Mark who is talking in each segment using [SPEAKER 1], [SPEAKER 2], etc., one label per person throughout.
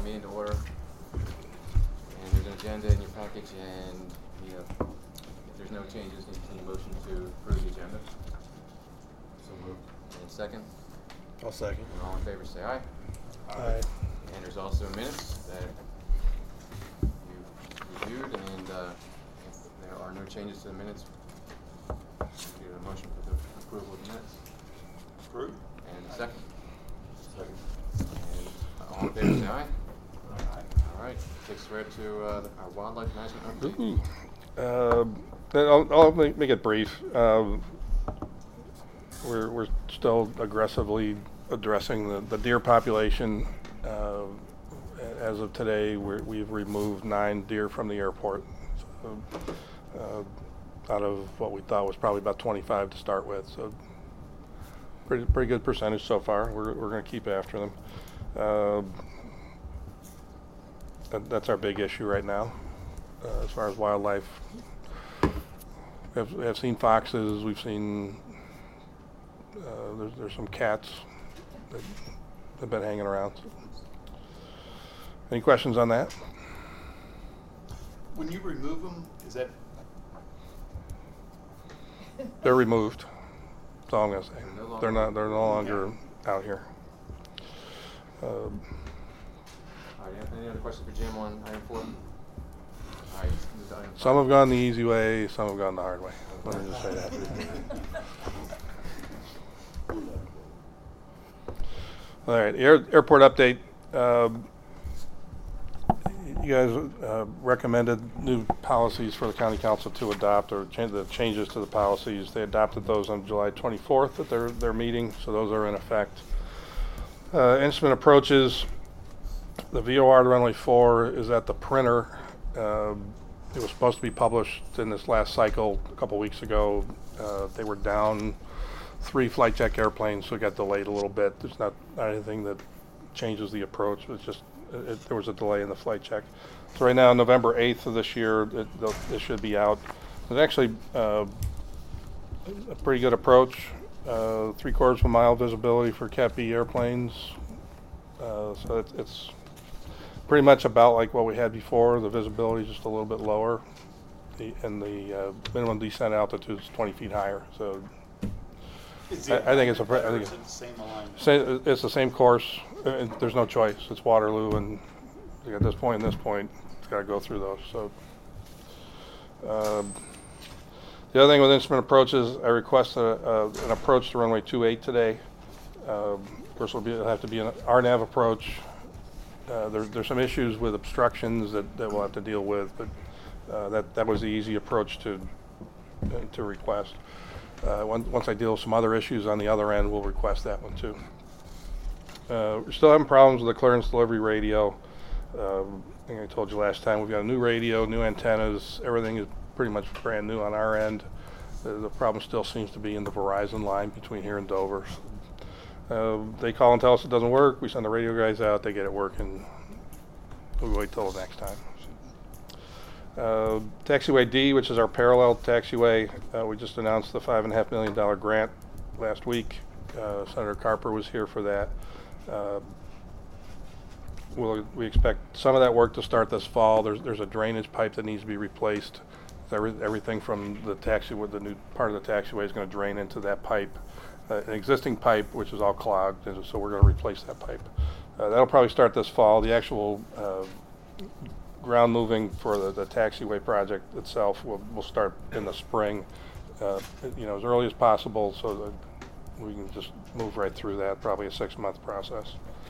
[SPEAKER 1] meeting to order. And there's an agenda in your package, and if there's no changes, need a motion to approve the agenda. So moved. And second?
[SPEAKER 2] I'll second.
[SPEAKER 1] And all in favor say aye.
[SPEAKER 2] Aye.
[SPEAKER 1] And there's also minutes that you've reviewed, and if there are no changes to the minutes, do a motion for the approval of the minutes.
[SPEAKER 3] Approved.
[SPEAKER 1] And a second? Second. And all in favor say aye.
[SPEAKER 3] Aye.
[SPEAKER 1] All right, takes us right to our wildlife management update.
[SPEAKER 4] I'll make it brief. We're still aggressively addressing the deer population. As of today, we've removed 9 deer from the airport, so, out of what we thought was probably about 25 to start with. So pretty good percentage so far. We're going to keep after them. That's our big issue right now, as far as wildlife. We have seen foxes. We've seen there's some cats that have been hanging around. Any questions on that?
[SPEAKER 3] When you remove them, is that?
[SPEAKER 4] They're removed. That's all I'm gonna say. They're no longer out here.
[SPEAKER 1] All right, any other questions for Jim on item 4? All right, move to item 5.
[SPEAKER 4] Some have gone the easy way, some have gone the hard way. Let me just say that. All right, airport update. You guys recommended new policies for the county council to adopt, or the changes to the policies. They adopted those on July 24th at their meeting, so those are in effect. Instrument approaches. The VOR to runway 4 is at the printer. It was supposed to be published in this last cycle a couple weeks ago. They were down 3 flight check airplanes, so it got delayed a little bit. There's not anything that changes the approach. It's just there was a delay in the flight check. So right now, November 8th of this year, it should be out. It's actually a pretty good approach. 3/4 of a mile visibility for Cat B airplanes. So it's pretty much about like what we had before. The visibility is just a little bit lower, and the minimum descent altitude is 20 feet higher. So I think it's
[SPEAKER 3] the same alignment.
[SPEAKER 4] It's the same course. There's no choice. It's Waterloo, and at this point and this point, it's got to go through those. So the other thing with instrument approaches, I requested an approach to runway 28 today. Of course, it'll have to be an RNAV approach. There's some issues with obstructions that we'll have to deal with, but that was the easy approach to request. Once I deal with some other issues on the other end, we'll request that one too. We're still having problems with the clearance delivery radio. I think I told you last time, we've got a new radio, new antennas, everything is pretty much brand new on our end. The problem still seems to be in the Verizon line between here and Dover. They call and tell us it doesn't work. We send the radio guys out, they get it working. We wait till the next time. Taxiway D, which is our parallel taxiway, we just announced the $5.5 million grant last week. Senator Carper was here for that. We expect some of that work to start this fall. There's a drainage pipe that needs to be replaced. Everything from the taxiway, the new part of the taxiway, is going to drain into that pipe. An existing pipe, which is all clogged, and so we're going to replace that pipe. That'll probably start this fall. The actual ground moving for the taxiway project itself will start in the spring, as early as possible, so that we can just move right through that. Probably a 6-month process.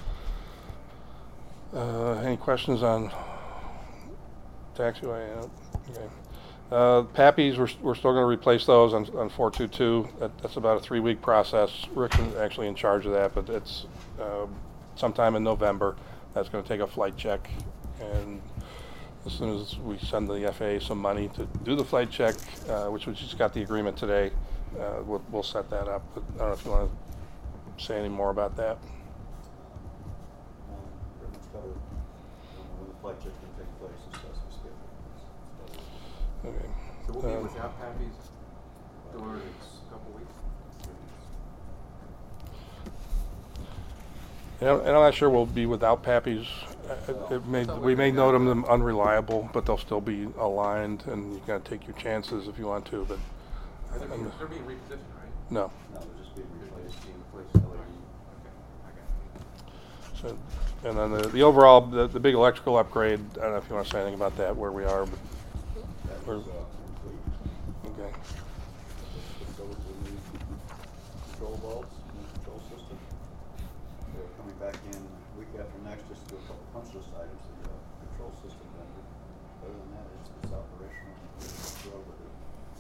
[SPEAKER 4] Any questions on taxiway? Okay. PAPIs, we're still going to replace those on 422. That's about a 3-week process. Rick is actually in charge of that, but it's sometime in November. That's going to take a flight check, and as soon as we send the FAA some money to do the flight check, which we just got the agreement today, we'll set that up. But I don't know if you want to say any more about that.
[SPEAKER 2] Pretty much covered when the flight check can take place and stuff.
[SPEAKER 4] Okay.
[SPEAKER 1] So we'll be without PAPIs for the next couple weeks?
[SPEAKER 4] And I'm not sure we'll be without PAPIs. We may note them unreliable, but they'll still be aligned, and you gotta take your chances if you want to, but.
[SPEAKER 1] They're being repositioned, right?
[SPEAKER 4] No.
[SPEAKER 2] No, they're just being
[SPEAKER 1] They're
[SPEAKER 2] replaced.
[SPEAKER 1] just being replaced with LED. Okay, I got it.
[SPEAKER 4] So, and then the overall, the big electrical upgrade, I don't know if you want to say anything about that, where we are, but,
[SPEAKER 2] That
[SPEAKER 4] or,
[SPEAKER 2] was complete.
[SPEAKER 4] okay.
[SPEAKER 2] Just over to the new control vaults, new control system. They're coming back in week after next just to do a couple punch list items to the control system vendor. Other than that, it's operational. We're over there.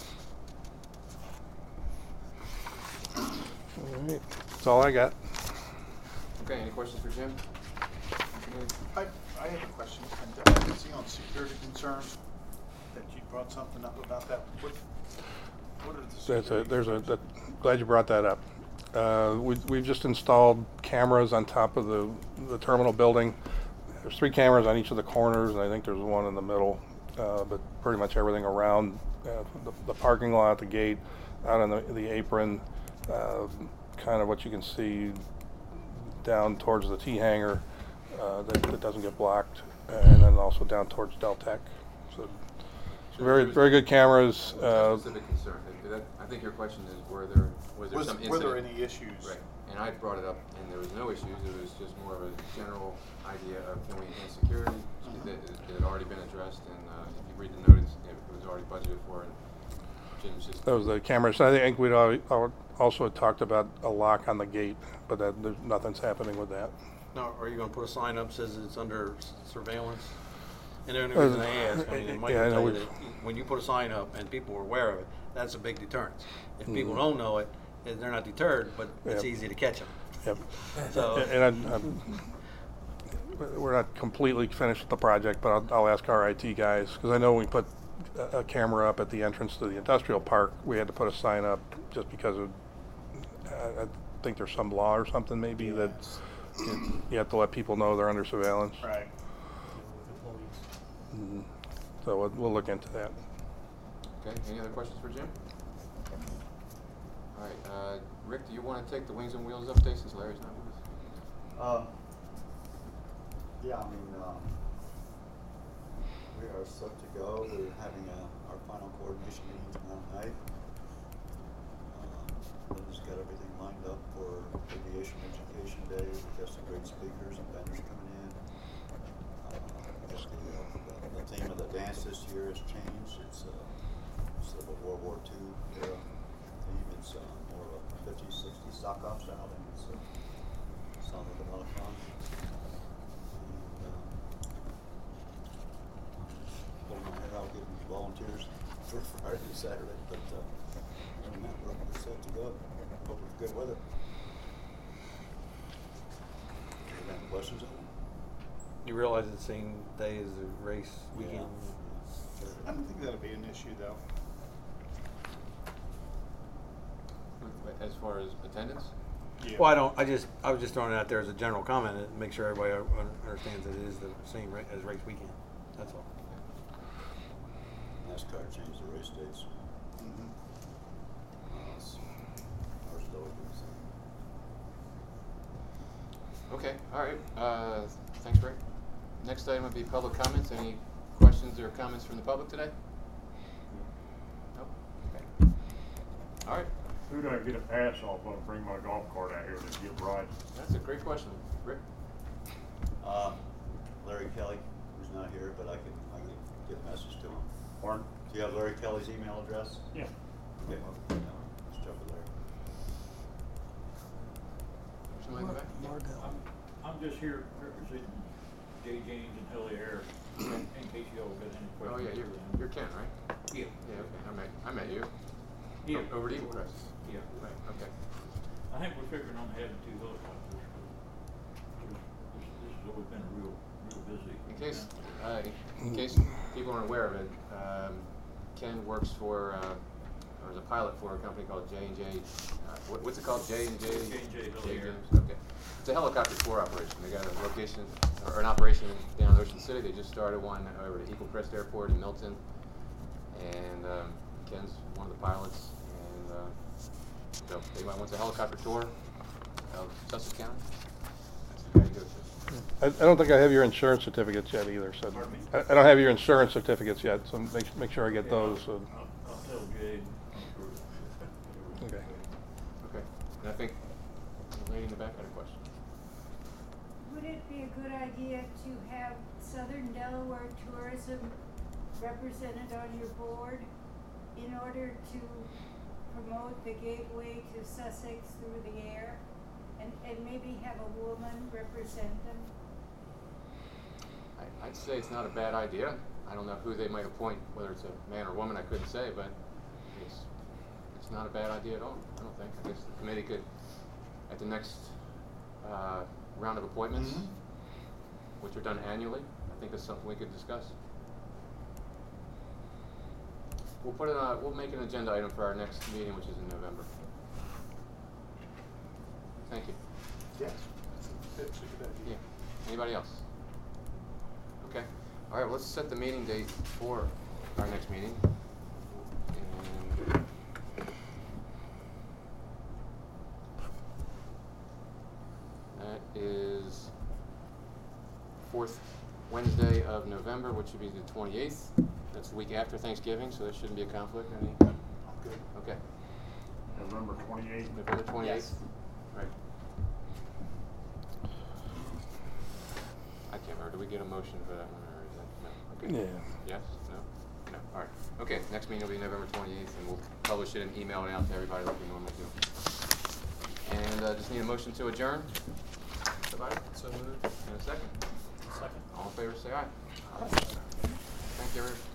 [SPEAKER 4] All right, that's all I got.
[SPEAKER 1] Okay, any questions for Jim?
[SPEAKER 3] I have a question, and I can see on security concerns that you brought something up about that. What are the security concerns?
[SPEAKER 4] Glad you brought that up. We've just installed cameras on top of the terminal building. There's 3 cameras on each of the corners, and I think there's one in the middle, but pretty much everything around the parking lot, the gate, out on the apron, kind of what you can see down towards the T hangar that doesn't get blocked, and then also down towards Deltec. So very good cameras.
[SPEAKER 1] Specific concern. I think your question is, was there some incident?
[SPEAKER 3] Were there any issues?
[SPEAKER 1] Right. And I brought it up, and there was no issues. It was just more of a general idea of can we enhance security? It had already been addressed, and if you read the notice, it was already budgeted for. And Jim's just
[SPEAKER 4] Those are the cameras. I think we'd also had talked about a lock on the gate, but nothing's happening with that.
[SPEAKER 5] Now, are you gonna put a sign up says it's under surveillance? And the only reason I ask, I mean, Mike
[SPEAKER 4] Yeah, I
[SPEAKER 5] will tell
[SPEAKER 4] know
[SPEAKER 5] you that when you put a sign up and people are aware of it, that's a big deterrence. If people don't know it, they're not deterred, but it's
[SPEAKER 4] Yep.
[SPEAKER 5] easy to catch them.
[SPEAKER 4] Yep.
[SPEAKER 5] So,
[SPEAKER 4] And we're not completely finished with the project, but I'll ask our IT guys, because I know when we put a camera up at the entrance to the industrial park, we had to put a sign up just because of, I think there's some law or something maybe that you have to let people know they're under surveillance.
[SPEAKER 3] Right.
[SPEAKER 4] So we'll look into that.
[SPEAKER 1] okay. Any other questions for Jim? All right, Rick, do you want to take the Wings and Wheels update since Larry's not with us?
[SPEAKER 2] Yeah, I mean, we are set to go. We're having our final coordination meeting tomorrow night. Linda's got everything lined up for Aviation Education Day. We've got some great speakers and vendors coming in. The theme of the dance this year has changed. It's instead of a World War II era theme, it's more of a 50s, 60s sock off style. I think it sounds like a lot of fun. Pulling my head out getting volunteers for Friday and Saturday, but other than that, we're set to go. Hope it's good weather. Any questions on it?
[SPEAKER 5] you realize it's the same day as the race weekend?
[SPEAKER 3] I don't think that'll be an issue, though.
[SPEAKER 1] As far as attendance?
[SPEAKER 3] Yeah.
[SPEAKER 5] Well, I was just throwing it out there as a general comment to make sure everybody understands that it is the same as race weekend. That's all.
[SPEAKER 2] NASCAR changed the race dates.
[SPEAKER 3] Mhm.
[SPEAKER 2] Ours has always been the same.
[SPEAKER 1] Okay, all right. Thanks, Rick. Next item would be public comments. Any questions or comments from the public today? Nope. Okay. All right.
[SPEAKER 6] Who do I get a pass off on to bring my golf cart out here to get rides?
[SPEAKER 1] That's a great question, Rick.
[SPEAKER 2] Larry Kelly, who's not here, but I can get a message to him.
[SPEAKER 6] Pardon?
[SPEAKER 2] Do you have Larry Kelly's email address?
[SPEAKER 6] Yeah.
[SPEAKER 2] Okay, let's check with Larry.
[SPEAKER 1] Somebody in the back?
[SPEAKER 6] I'm just here representing Jay James and Helly Air in case y'all got any questions.
[SPEAKER 1] Oh yeah, you're Ken, right?
[SPEAKER 6] Yeah.
[SPEAKER 1] Yeah. Okay. I met you.
[SPEAKER 6] Yeah.
[SPEAKER 1] Over at Eagle Crest.
[SPEAKER 6] Yeah.
[SPEAKER 1] Right. Okay.
[SPEAKER 6] I think we're figuring on having 2 helicopters. This has always been real busy.
[SPEAKER 1] In case people aren't aware of it, Ken works for, or is a pilot for a company called J&J. What's it called? J&J?
[SPEAKER 6] J&J Helly Air.
[SPEAKER 1] Okay. It's a helicopter tour operation. They got a location or an operation down in Ocean City. They just started one over at Eagle Crest Airport in Milton, and Ken's one of the pilots. And so if anybody wants a helicopter tour of Sussex County, that's the guy you go to.
[SPEAKER 4] I don't think I have your insurance certificates yet either, so.
[SPEAKER 6] Pardon me?
[SPEAKER 4] I don't have your insurance certificates yet, so make sure I get those. So.
[SPEAKER 6] I'll tell Jay, I'm sure.
[SPEAKER 4] Okay.
[SPEAKER 1] Okay, and I think the lady in the back had a question.
[SPEAKER 7] Would it be a good idea to have Southern Delaware Tourism represented on your board in order to promote the gateway to Sussex through the air? And maybe have a woman represent them?
[SPEAKER 1] I'd say it's not a bad idea. I don't know who they might appoint, whether it's a man or woman, I couldn't say, but it's not a bad idea at all, I don't think. I guess the committee could, at the next round of appointments, which are done annually, I think that's something we could discuss. We'll put it on, we'll make an agenda item for our next meeting, which is in November. Thank you.
[SPEAKER 3] Yes, that's a good idea.
[SPEAKER 1] Yeah. Anybody else? Okay. All right, well, let's set the meeting date for our next meeting. And that is fourth Wednesday of November, which would be the 28th. That's the week after Thanksgiving, so there shouldn't be a conflict. Any?
[SPEAKER 3] I'm good.
[SPEAKER 1] Okay.
[SPEAKER 6] November 28th.
[SPEAKER 1] November 28th?
[SPEAKER 7] Yes.
[SPEAKER 1] Right. I can't remember. Do we get a motion for that one, or is that, no? Okay.
[SPEAKER 4] Yeah.
[SPEAKER 1] Yes? No? No. All right. Okay, next meeting will be November 28th, and we'll publish it and email it out to everybody like we normally do. And just need a motion to adjourn. Somebody? So moved. And a second?
[SPEAKER 6] Second.
[SPEAKER 1] All in favor, say aye.
[SPEAKER 3] Aye.
[SPEAKER 1] Thank you, everyone.